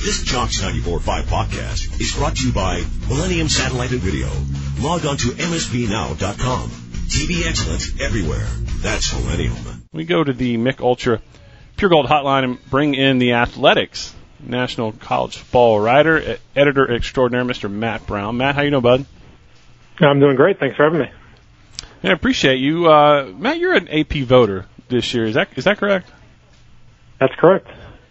This Jocks 94.5 podcast is brought to you by Millennium Satellite and Video. Log on to msbnow.com. TV excellence everywhere. That's Millennium. We go to the Mick Ultra Pure Gold Hotline and bring in the Athletics National College Football writer, editor extraordinaire, Mr. Matt Brown. Matt, how you doing, bud? I'm doing great. Thanks for having me. Yeah, I appreciate you. Matt, you're an AP voter this year. Is that correct? That's correct.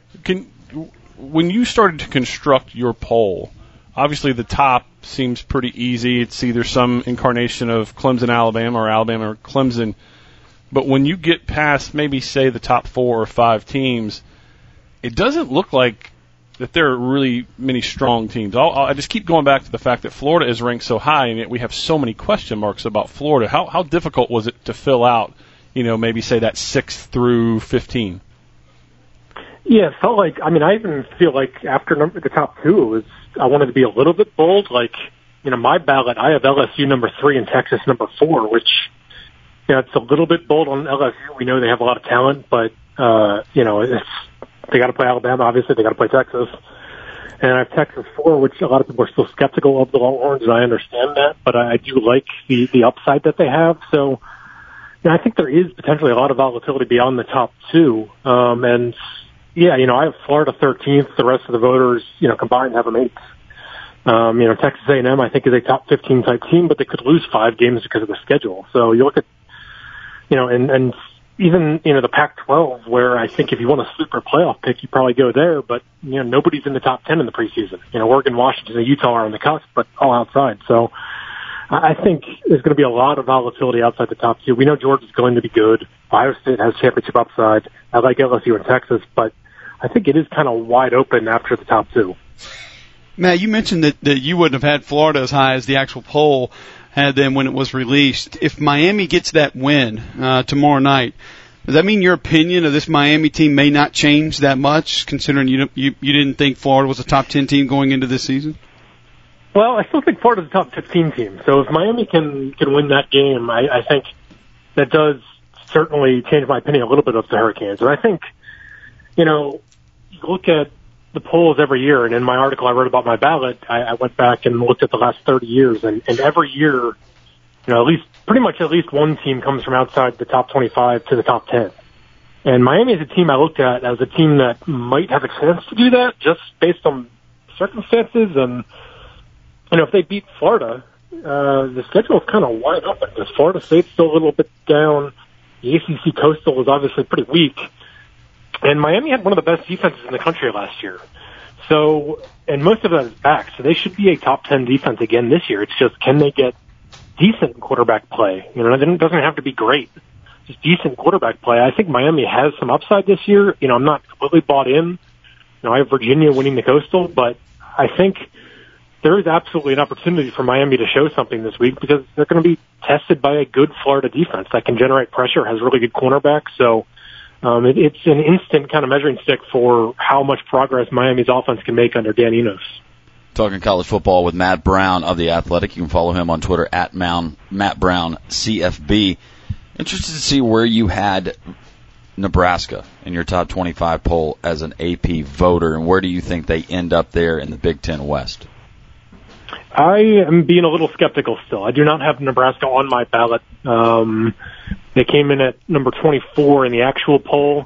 When you started to construct your poll, obviously the top seems pretty easy. It's either some incarnation of Clemson, Alabama, or Alabama or Clemson. But when you get past maybe, say, the top 4 or 5 teams, it doesn't look like that there are really many strong teams. I just keep going back to the fact that Florida is ranked so high, and yet we have so many question marks about Florida. How difficult was it to fill out, maybe say that 6th through 15? Yeah, it felt like, I even feel like after the top 2, I wanted to be a little bit bold. Like, my ballot, I have LSU number 3 and Texas number 4, which, it's a little bit bold on LSU. We know they have a lot of talent, but, they got to play Alabama, obviously. They got to play Texas. And I have Texas 4, which a lot of people are still skeptical of the Longhorns, and I understand that. But I do like the upside that they have. So, I think there is potentially a lot of volatility beyond the top 2. And, yeah, I have Florida 13th. The rest of the voters, combined have them 8th. Texas A&M, I think, is a top 15 type team, but they could lose 5 games because of the schedule. So you look at, and even, the Pac-12, where I think if you want a sleeper playoff pick, you probably go there, but, nobody's in the top 10 in the preseason. Oregon, Washington, and Utah are on the cusp, but all outside. So I think there's going to be a lot of volatility outside the top 2. We know Georgia's going to be good. Ohio State has championship upside. I like LSU and Texas, but I think it is kind of wide open after the top 2. Matt, you mentioned that you wouldn't have had Florida as high as the actual poll had them when it was released. If Miami gets that win tomorrow night, does that mean your opinion of this Miami team may not change that much, considering you didn't think Florida was a top 10 team going into this season? Well, I still think Florida's a top 15 team. So if Miami can win that game, I think that does certainly change my opinion a little bit of the Hurricanes. And I think, you look at the polls every year, and in my article I wrote about my ballot, I went back and looked at the last 30 years, and every year, pretty much at least one team comes from outside the top 25 to the top 10. And Miami is a team I looked at as a team that might have a chance to do that just based on circumstances. And, if they beat Florida, the schedule is kind of wide open because Florida State's still a little bit down. The ACC Coastal is obviously pretty weak. And Miami had one of the best defenses in the country last year. So, and most of that is back. So they should be a top 10 defense again this year. It's just, can they get decent quarterback play? It doesn't have to be great. Just decent quarterback play. I think Miami has some upside this year. I'm not completely bought in. I have Virginia winning the Coastal, but I think there is absolutely an opportunity for Miami to show something this week because they're going to be tested by a good Florida defense that can generate pressure, has really good cornerbacks. So, it's an instant kind of measuring stick for how much progress Miami's offense can make under Dan Enos. Talking college football with Matt Brown of The Athletic. You can follow him on Twitter at Matt Brown CFB. Interested to see where you had Nebraska in your top 25 poll as an AP voter, and where do you think they end up there in the Big Ten West? I am being a little skeptical still. I do not have Nebraska on my ballot. They came in at number 24 in the actual poll.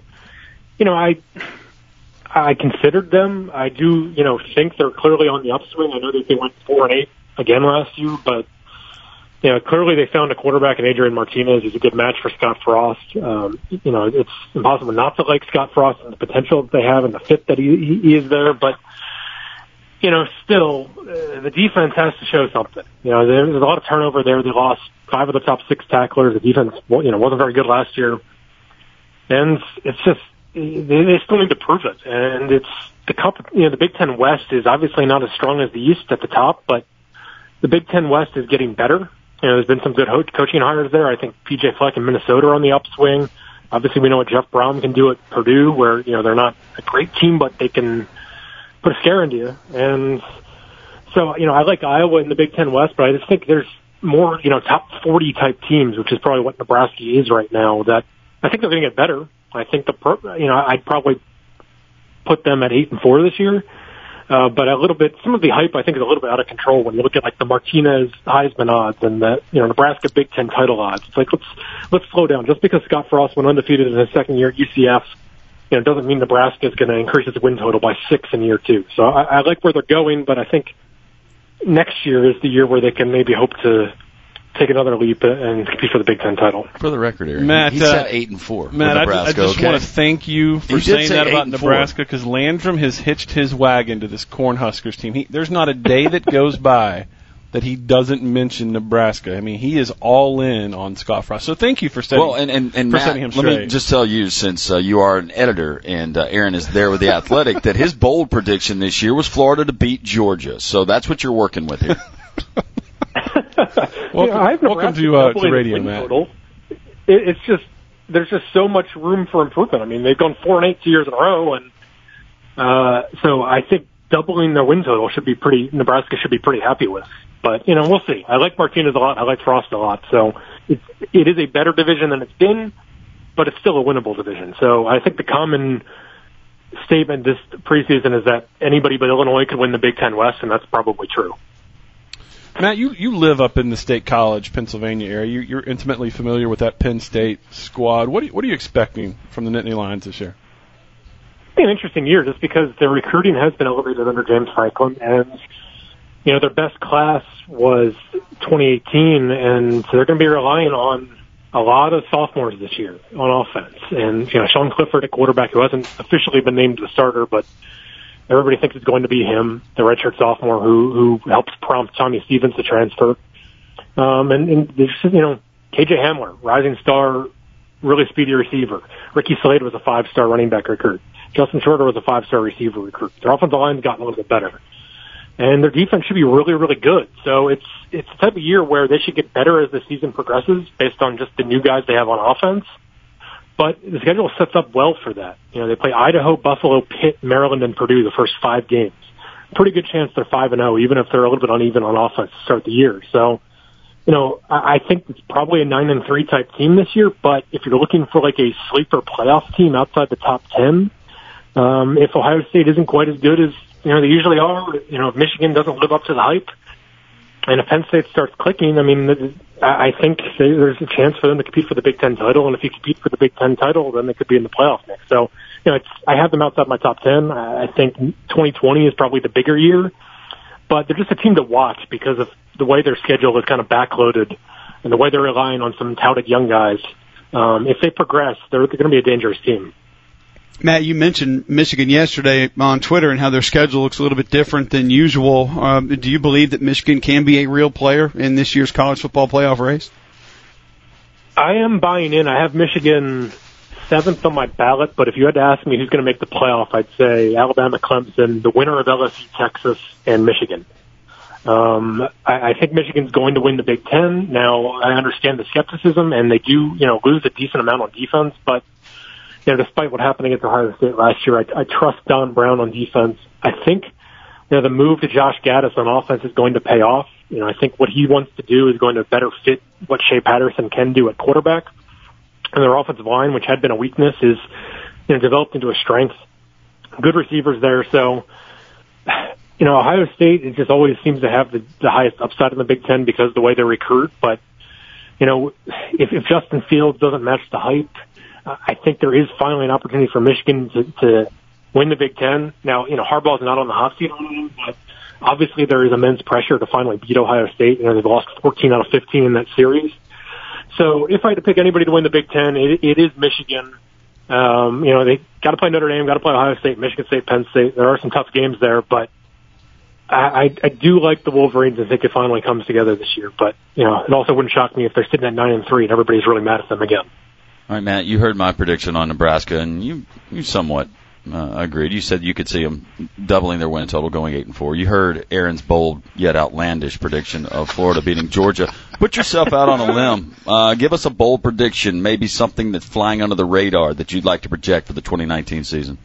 I considered them. I do, think they're clearly on the upswing. I know that they went 4-8 again last year, but clearly they found a quarterback in Adrian Martinez who's a good match for Scott Frost. It's impossible not to like Scott Frost and the potential that they have and the fit that he is there, but still, the defense has to show something. There's a lot of turnover there. They lost 5 of the top 6 tacklers. The defense, wasn't very good last year. And it's just, they still need to prove it. And it's the Big Ten West is obviously not as strong as the East at the top, but the Big Ten West is getting better. There's been some good coaching hires there. I think P.J. Fleck and Minnesota are on the upswing. Obviously, we know what Jeff Brown can do at Purdue, where, they're not a great team, but they can put a scare into you. And so, I like Iowa in the Big Ten West, but I just think there's more, top 40 type teams, which is probably what Nebraska is right now, that I think they're going to get better. I think I'd probably put them at 8-4 this year. But a little bit, some of the hype I think is a little bit out of control when you look at like the Martinez Heisman odds and the Nebraska Big Ten title odds. It's like let's slow down. Just because Scott Frost went undefeated in his second year at UCF, doesn't mean Nebraska is going to increase its win total by 6 in year 2. So I like where they're going, but I think next year is the year where they can maybe hope to take another leap and compete for the Big Ten title. For the record, Aaron, Matt, he said 8-4. Matt, I just want to thank you for saying that about 8-4. Nebraska, because Landrum has hitched his wagon to this Cornhuskers team. There's not a day that goes by that he doesn't mention Nebraska. I mean, he is all in on Scott Frost. So thank you for setting, and for Matt, setting him straight. Let me just tell you, since you are an editor and Aaron is there with the Athletic, that his bold prediction this year was Florida to beat Georgia. So that's what you're working with here. Welcome to radio, Matt. Total. It's just there's just so much room for improvement. I mean, they've gone 4-8 2 years in a row, and so I think doubling their win total Nebraska should be pretty happy with. But we'll see. I like Martinez a lot. I like Frost a lot. So it is a better division than it's been, but it's still a winnable division. So I think the common statement this preseason is that anybody but Illinois could win the Big Ten West, and that's probably true. Matt, you live up in the State College, Pennsylvania area. You're intimately familiar with that Penn State squad. What are you expecting from the Nittany Lions this year? It's been an interesting year just because their recruiting has been elevated under James Franklin, and their best class was 2018, and so they're going to be relying on a lot of sophomores this year on offense. And Sean Clifford at quarterback, who hasn't officially been named the starter, but everybody thinks it's going to be him, the redshirt sophomore who helps prompt Tommy Stevens to transfer. And there's KJ Hamler, rising star, really speedy receiver. Ricky Slade was a 5-star running back recruit. Justin Shorter was a 5-star receiver recruit. Their offensive line's gotten a little bit better. And their defense should be really, really good. So it's the type of year where they should get better as the season progresses based on just the new guys they have on offense. But the schedule sets up well for that. They play Idaho, Buffalo, Pitt, Maryland, and Purdue the first 5 games. Pretty good chance they're 5-0, even if they're a little bit uneven on offense to start the year. So, I think it's probably a 9-3 type team this year. But if you're looking for like a sleeper playoff team outside the top 10, if Ohio State isn't quite as good as they usually are, if Michigan doesn't live up to the hype, and if Penn State starts clicking, I think there's a chance for them to compete for the Big Ten title. And if you compete for the Big Ten title, then they could be in the playoff next. So, I have them outside my top 10. I think 2020 is probably the bigger year, but they're just a team to watch because of the way their schedule is kind of backloaded and the way they're relying on some touted young guys. If they progress, they're going to be a dangerous team. Matt, you mentioned Michigan yesterday on Twitter and how their schedule looks a little bit different than usual. Do you believe that Michigan can be a real player in this year's college football playoff race? I am buying in. I have Michigan 7th on my ballot, but if you had to ask me who's going to make the playoff, I'd say Alabama, Clemson, the winner of LSU, Texas, and Michigan. I think Michigan's going to win the Big Ten. Now, I understand the skepticism, and they do, lose a decent amount on defense, but despite what happened against Ohio State last year, I trust Don Brown on defense. I think, the move to Josh Gaddis on offense is going to pay off. I think what he wants to do is going to better fit what Shea Patterson can do at quarterback. And their offensive line, which had been a weakness, is, developed into a strength. Good receivers there. So, Ohio State, it just always seems to have the highest upside in the Big Ten because of the way they recruit. But, if Justin Fields doesn't match the hype, I think there is finally an opportunity for Michigan to win the Big Ten. Now, Harbaugh's not on the hot seat, but obviously there is immense pressure to finally beat Ohio State. They've lost 14 out of 15 in that series. So if I had to pick anybody to win the Big Ten, it is Michigan. They got to play Notre Dame, got to play Ohio State, Michigan State, Penn State. There are some tough games there, but I do like the Wolverines and think it finally comes together this year. But, it also wouldn't shock me if they're sitting at 9-3 and everybody's really mad at them again. All right, Matt, you heard my prediction on Nebraska, and you somewhat agreed. You said you could see them doubling their win total, going 8-4. You heard Aaron's bold yet outlandish prediction of Florida beating Georgia. Put yourself out on a limb. Give us a bold prediction, maybe something that's flying under the radar that you'd like to project for the 2019 season.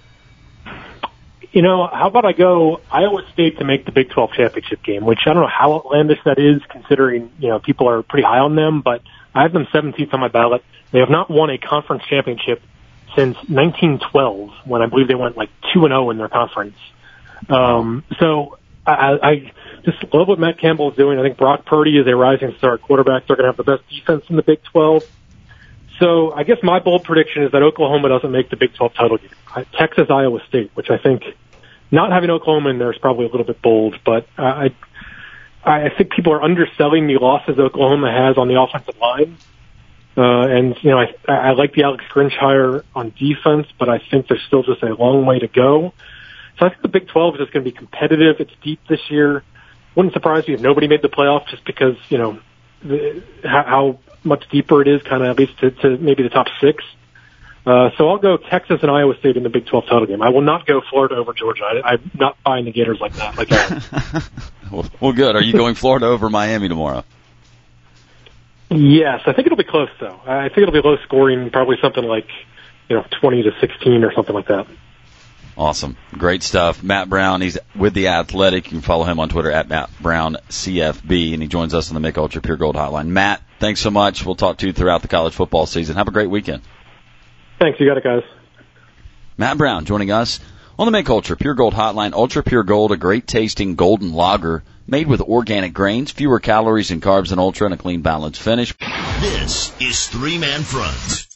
How about I go Iowa State to make the Big 12 championship game, which I don't know how outlandish that is considering, people are pretty high on them, but I have them 17th on my ballot. They have not won a conference championship since 1912, when I believe they went 2-0 in their conference. So I just love what Matt Campbell is doing. I think Brock Purdy is a rising star quarterback. They're going to have the best defense in the Big 12. So I guess my bold prediction is that Oklahoma doesn't make the Big 12 title game. Texas, Iowa State, which I think not having Oklahoma in there is probably a little bit bold, but I think people are underselling the losses Oklahoma has on the offensive line. And, you know, I like the Alex Grinch hire on defense, but I think there's still just a long way to go. So I think the Big 12 is just going to be competitive. It's deep this year. Wouldn't surprise me if nobody made the playoff just because, you know, how much deeper it is, kind of at least to maybe the top 6. So I'll go Texas and Iowa State in the Big 12 title game. I will not go Florida over Georgia. I'm not buying the Gators like that. Well, good. Are you going Florida over Miami tomorrow? Yes, I think it'll be close, though. I think it'll be low scoring, probably something like, 20-16 or something like that. Awesome. Great stuff. Matt Brown, he's with The Athletic. You can follow him on Twitter at MattBrownCFB, and he joins us on the Make Ultra Pure Gold Hotline. Matt, thanks so much. We'll talk to you throughout the college football season. Have a great weekend. Thanks. You got it, guys. Matt Brown joining us on the Make Ultra Pure Gold Hotline. Ultra Pure Gold, a great-tasting golden lager made with organic grains, fewer calories and carbs than Ultra, and a clean, balanced finish. This is Three Man Front.